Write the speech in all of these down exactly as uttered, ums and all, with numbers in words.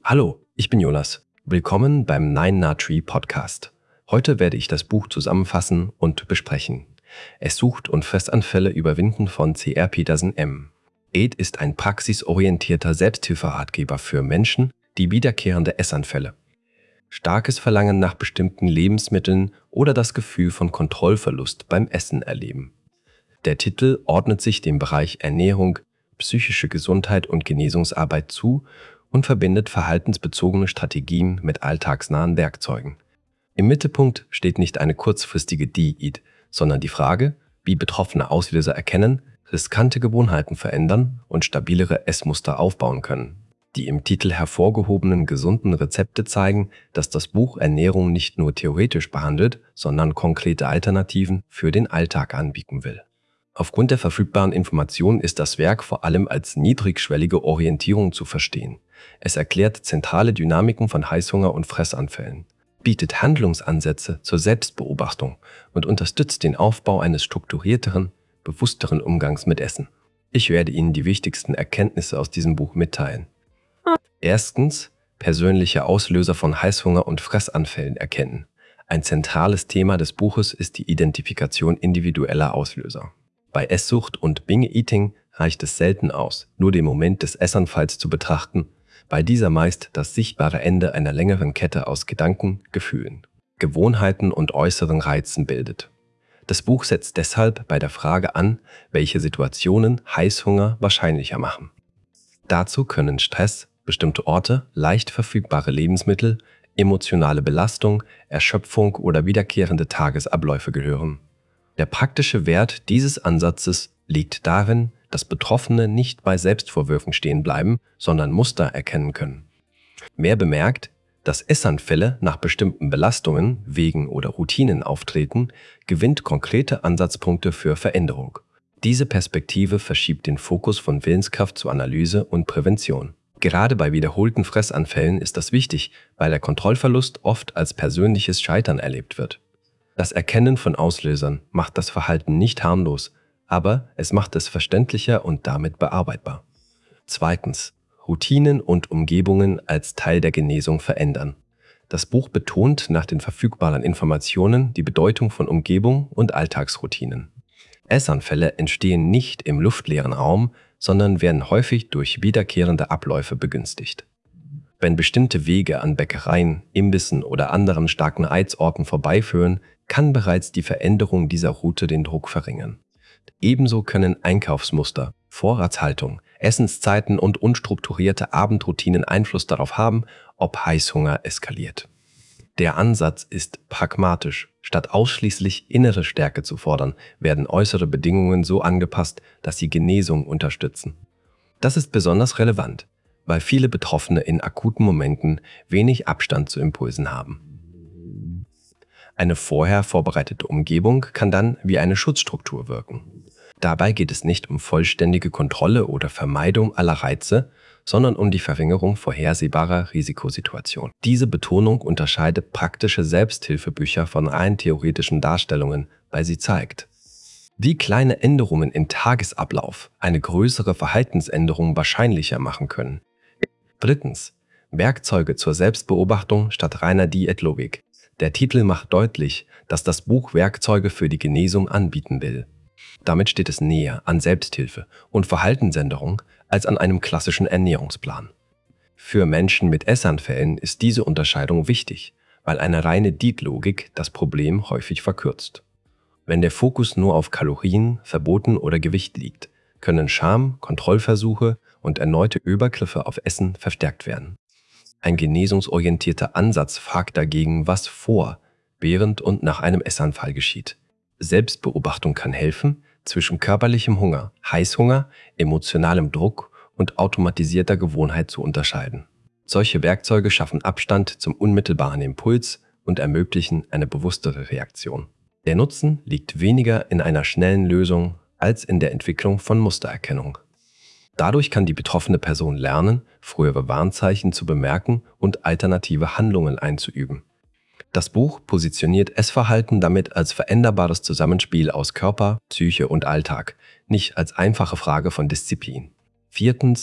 Hallo, ich bin Jonas. Willkommen beim Nine Na Tree Podcast. Heute werde ich das Buch zusammenfassen und besprechen. Es sucht und Fressanfälle überwinden von C R Peterson M. A I D ist ein praxisorientierter Selbsthilferatgeber für Menschen, die wiederkehrende Essanfälle, starkes Verlangen nach bestimmten Lebensmitteln oder das Gefühl von Kontrollverlust beim Essen erleben. Der Titel ordnet sich dem Bereich Ernährung, psychische Gesundheit und Genesungsarbeit zu und verbindet verhaltensbezogene Strategien mit alltagsnahen Werkzeugen. Im Mittelpunkt steht nicht eine kurzfristige Diät, sondern die Frage, wie betroffene Auslöser erkennen, riskante Gewohnheiten verändern und stabilere Essmuster aufbauen können. Die im Titel hervorgehobenen gesunden Rezepte zeigen, dass das Buch Ernährung nicht nur theoretisch behandelt, sondern konkrete Alternativen für den Alltag anbieten will. Aufgrund der verfügbaren Informationen ist das Werk vor allem als niedrigschwellige Orientierung zu verstehen. Es erklärt zentrale Dynamiken von Heißhunger und Fressanfällen, bietet Handlungsansätze zur Selbstbeobachtung und unterstützt den Aufbau eines strukturierteren, bewussteren Umgangs mit Essen. Ich werde Ihnen die wichtigsten Erkenntnisse aus diesem Buch mitteilen. Erstens, persönliche Auslöser von Heißhunger und Fressanfällen erkennen. Ein zentrales Thema des Buches ist die Identifikation individueller Auslöser. Bei Esssucht und Binge-Eating reicht es selten aus, nur den Moment des Essanfalls zu betrachten, weil dieser meist das sichtbare Ende einer längeren Kette aus Gedanken, Gefühlen, Gewohnheiten und äußeren Reizen bildet. Das Buch setzt deshalb bei der Frage an, welche Situationen Heißhunger wahrscheinlicher machen. Dazu können Stress, bestimmte Orte, leicht verfügbare Lebensmittel, emotionale Belastung, Erschöpfung oder wiederkehrende Tagesabläufe gehören. Der praktische Wert dieses Ansatzes liegt darin, dass Betroffene nicht bei Selbstvorwürfen stehen bleiben, sondern Muster erkennen können. Wer bemerkt, dass Essanfälle nach bestimmten Belastungen, Wegen oder Routinen auftreten, gewinnt konkrete Ansatzpunkte für Veränderung. Diese Perspektive verschiebt den Fokus von Willenskraft zur Analyse und Prävention. Gerade bei wiederholten Fressanfällen ist das wichtig, weil der Kontrollverlust oft als persönliches Scheitern erlebt wird. Das Erkennen von Auslösern macht das Verhalten nicht harmlos, aber es macht es verständlicher und damit bearbeitbar. Zweitens, Routinen und Umgebungen als Teil der Genesung verändern. Das Buch betont nach den verfügbaren Informationen die Bedeutung von Umgebung und Alltagsroutinen. Essanfälle entstehen nicht im luftleeren Raum, sondern werden häufig durch wiederkehrende Abläufe begünstigt. Wenn bestimmte Wege an Bäckereien, Imbissen oder anderen starken Reizorten vorbeiführen, kann bereits die Veränderung dieser Route den Druck verringern. Ebenso können Einkaufsmuster, Vorratshaltung, Essenszeiten und unstrukturierte Abendroutinen Einfluss darauf haben, ob Heißhunger eskaliert. Der Ansatz ist pragmatisch. Statt ausschließlich innere Stärke zu fordern, werden äußere Bedingungen so angepasst, dass sie Genesung unterstützen. Das ist besonders relevant, weil viele Betroffene in akuten Momenten wenig Abstand zu Impulsen haben. Eine vorher vorbereitete Umgebung kann dann wie eine Schutzstruktur wirken. Dabei geht es nicht um vollständige Kontrolle oder Vermeidung aller Reize, sondern um die Verringerung vorhersehbarer Risikosituationen. Diese Betonung unterscheidet praktische Selbsthilfebücher von rein theoretischen Darstellungen, weil sie zeigt, wie kleine Änderungen im Tagesablauf eine größere Verhaltensänderung wahrscheinlicher machen können. Drittens, Werkzeuge zur Selbstbeobachtung statt reiner Diätlogik. Der Titel macht deutlich, dass das Buch Werkzeuge für die Genesung anbieten will. Damit steht es näher an Selbsthilfe und Verhaltensänderung als an einem klassischen Ernährungsplan. Für Menschen mit Essanfällen ist diese Unterscheidung wichtig, weil eine reine Diätlogik das Problem häufig verkürzt. Wenn der Fokus nur auf Kalorien, Verboten oder Gewicht liegt, können Scham, Kontrollversuche und erneute Übergriffe auf Essen verstärkt werden. Ein genesungsorientierter Ansatz fragt dagegen, was vor, während und nach einem Essanfall geschieht. Selbstbeobachtung kann helfen, zwischen körperlichem Hunger, Heißhunger, emotionalem Druck und automatisierter Gewohnheit zu unterscheiden. Solche Werkzeuge schaffen Abstand zum unmittelbaren Impuls und ermöglichen eine bewusstere Reaktion. Der Nutzen liegt weniger in einer schnellen Lösung als in der Entwicklung von Mustererkennung. Dadurch kann die betroffene Person lernen, frühere Warnzeichen zu bemerken und alternative Handlungen einzuüben. Das Buch positioniert Essverhalten damit als veränderbares Zusammenspiel aus Körper, Psyche und Alltag, nicht als einfache Frage von Disziplin. Viertens,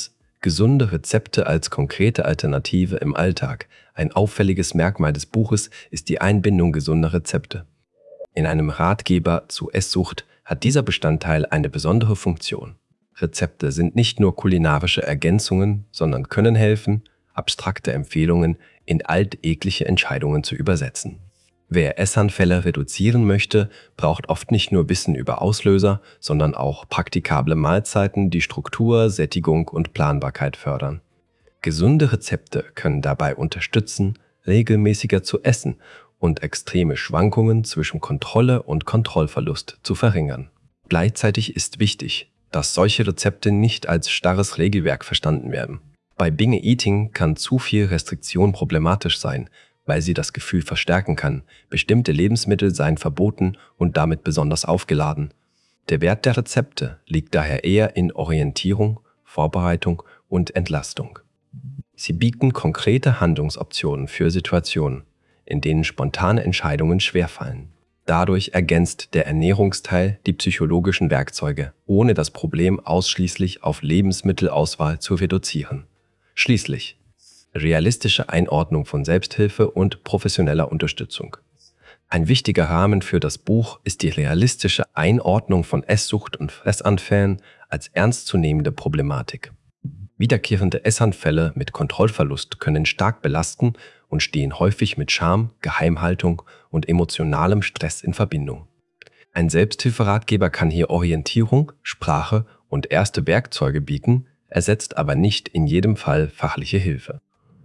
Gesunde Rezepte als konkrete Alternative im Alltag. Ein auffälliges Merkmal des Buches ist die Einbindung gesunder Rezepte. In einem Ratgeber zu Esssucht hat dieser Bestandteil eine besondere Funktion. Rezepte sind nicht nur kulinarische Ergänzungen, sondern können helfen, abstrakte Empfehlungen in alltägliche Entscheidungen zu übersetzen. Wer Essanfälle reduzieren möchte, braucht oft nicht nur Wissen über Auslöser, sondern auch praktikable Mahlzeiten, die Struktur, Sättigung und Planbarkeit fördern. Gesunde Rezepte können dabei unterstützen, regelmäßiger zu essen und extreme Schwankungen zwischen Kontrolle und Kontrollverlust zu verringern. Gleichzeitig ist wichtig, dass solche Rezepte nicht als starres Regelwerk verstanden werden. Bei Binge Eating kann zu viel Restriktion problematisch sein, weil sie das Gefühl verstärken kann, bestimmte Lebensmittel seien verboten und damit besonders aufgeladen. Der Wert der Rezepte liegt daher eher in Orientierung, Vorbereitung und Entlastung. Sie bieten konkrete Handlungsoptionen für Situationen, in denen spontane Entscheidungen schwerfallen. Dadurch ergänzt der Ernährungsteil die psychologischen Werkzeuge, ohne das Problem ausschließlich auf Lebensmittelauswahl zu reduzieren. Schließlich realistische Einordnung von Selbsthilfe und professioneller Unterstützung. Ein wichtiger Rahmen für das Buch ist die realistische Einordnung von Esssucht und Fressanfällen als ernstzunehmende Problematik. Wiederkehrende Essanfälle mit Kontrollverlust können stark belasten und stehen häufig mit Scham, Geheimhaltung und emotionalem Stress in Verbindung. Ein Selbsthilferatgeber kann hier Orientierung, Sprache und erste Werkzeuge bieten, ersetzt aber nicht in jedem Fall fachliche Hilfe.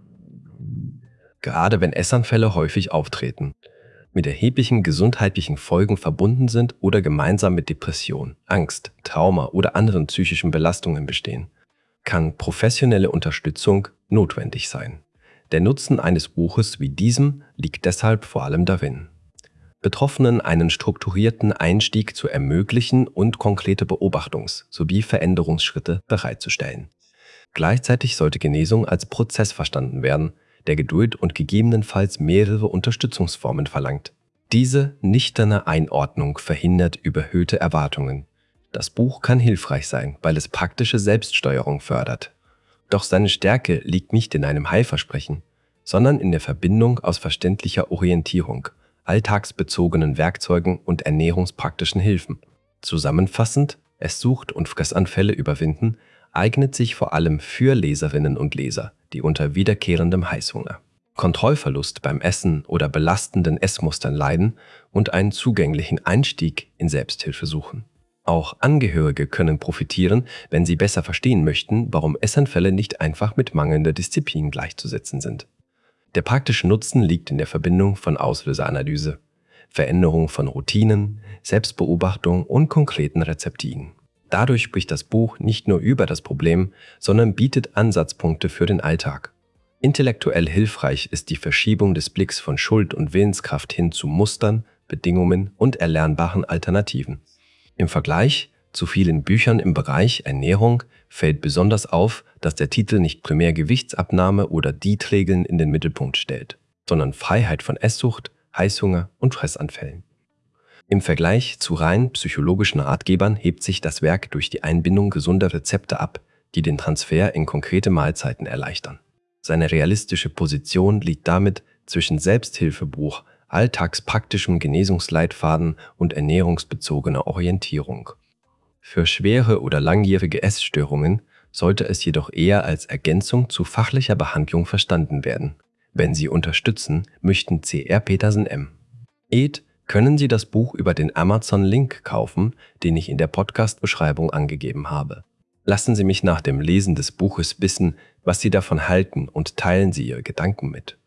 Gerade wenn Essanfälle häufig auftreten, mit erheblichen gesundheitlichen Folgen verbunden sind oder gemeinsam mit Depression, Angst, Trauma oder anderen psychischen Belastungen bestehen, kann professionelle Unterstützung notwendig sein. Der Nutzen eines Buches wie diesem liegt deshalb vor allem darin, Betroffenen einen strukturierten Einstieg zu ermöglichen und konkrete Beobachtungs- sowie Veränderungsschritte bereitzustellen. Gleichzeitig sollte Genesung als Prozess verstanden werden, der Geduld und gegebenenfalls mehrere Unterstützungsformen verlangt. Diese nüchterne Einordnung verhindert überhöhte Erwartungen. Das Buch kann hilfreich sein, weil es praktische Selbststeuerung fördert. Doch seine Stärke liegt nicht in einem Heilversprechen, sondern in der Verbindung aus verständlicher Orientierung, alltagsbezogenen Werkzeugen und ernährungspraktischen Hilfen. Zusammenfassend, Esssucht und Fressanfälle überwinden eignet sich vor allem für Leserinnen und Leser, die unter wiederkehrendem Heißhunger, Kontrollverlust beim Essen oder belastenden Essmustern leiden und einen zugänglichen Einstieg in Selbsthilfe suchen. Auch Angehörige können profitieren, wenn sie besser verstehen möchten, warum Essanfälle nicht einfach mit mangelnder Disziplin gleichzusetzen sind. Der praktische Nutzen liegt in der Verbindung von Auslöseranalyse, Veränderung von Routinen, Selbstbeobachtung und konkreten Rezeptigen. Dadurch spricht das Buch nicht nur über das Problem, sondern bietet Ansatzpunkte für den Alltag. Intellektuell hilfreich ist die Verschiebung des Blicks von Schuld und Willenskraft hin zu Mustern, Bedingungen und erlernbaren Alternativen. Im Vergleich zu vielen Büchern im Bereich Ernährung fällt besonders auf, dass der Titel nicht primär Gewichtsabnahme oder Diätregeln in den Mittelpunkt stellt, sondern Freiheit von Esssucht, Heißhunger und Fressanfällen. Im Vergleich zu rein psychologischen Ratgebern hebt sich das Werk durch die Einbindung gesunder Rezepte ab, die den Transfer in konkrete Mahlzeiten erleichtern. Seine realistische Position liegt damit zwischen Selbsthilfebuch, alltagspraktischem Genesungsleitfaden und ernährungsbezogener Orientierung. Für schwere oder langjährige Essstörungen sollte es jedoch eher als Ergänzung zu fachlicher Behandlung verstanden werden. Wenn Sie unterstützen möchten, C R Petersen M. Ed, können Sie das Buch über den Amazon-Link kaufen, den ich in der Podcast-Beschreibung angegeben habe. Lassen Sie mich nach dem Lesen des Buches wissen, was Sie davon halten und teilen Sie Ihre Gedanken mit.